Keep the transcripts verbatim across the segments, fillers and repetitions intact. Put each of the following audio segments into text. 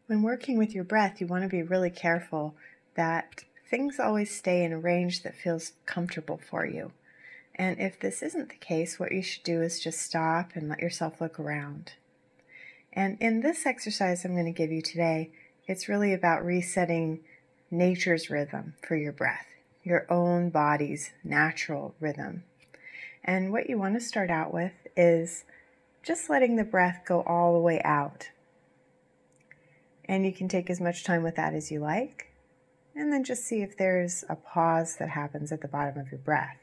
When working with your breath, you want to be really careful that things always stay in a range that feels comfortable for you. And if this isn't the case, what you should do is just stop and let yourself look around. And in this exercise I'm going to give you today, it's really about resetting nature's rhythm for your breath, your own body's natural rhythm. And what you want to start out with is just letting the breath go all the way out. And you can take as much time with that as you like, and then just see if there's a pause that happens at the bottom of your breath.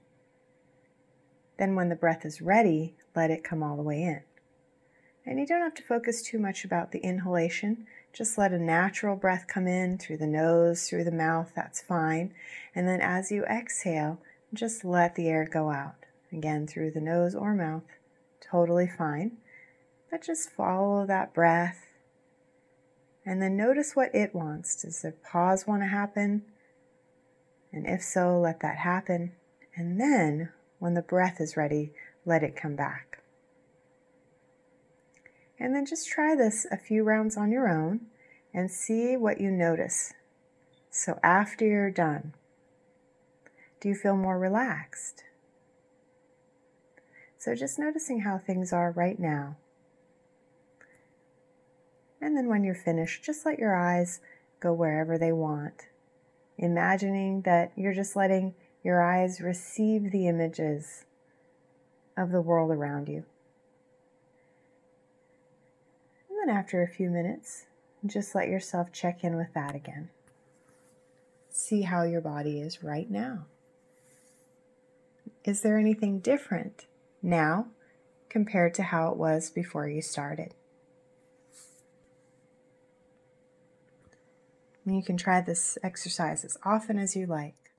Then when the breath is ready, let it come all the way in. And you don't have to focus too much about the inhalation. Just let a natural breath come in through the nose, through the mouth, that's fine. And then as you exhale, just let the air go out. Again, through the nose or mouth, totally fine. But just follow that breath. And then notice what it wants. Does the pause want to happen? And if so, let that happen. And then, when the breath is ready, let it come back. And then just try this a few rounds on your own and see what you notice. So after you're done, do you feel more relaxed? So just noticing how things are right now. And then when you're finished, just let your eyes go wherever they want, imagining that you're just letting your eyes receive the images of the world around you. And then after a few minutes, just let yourself check in with that again. See how your body is right now. Is there anything different now compared to how it was before you started? And you can try this exercise as often as you like.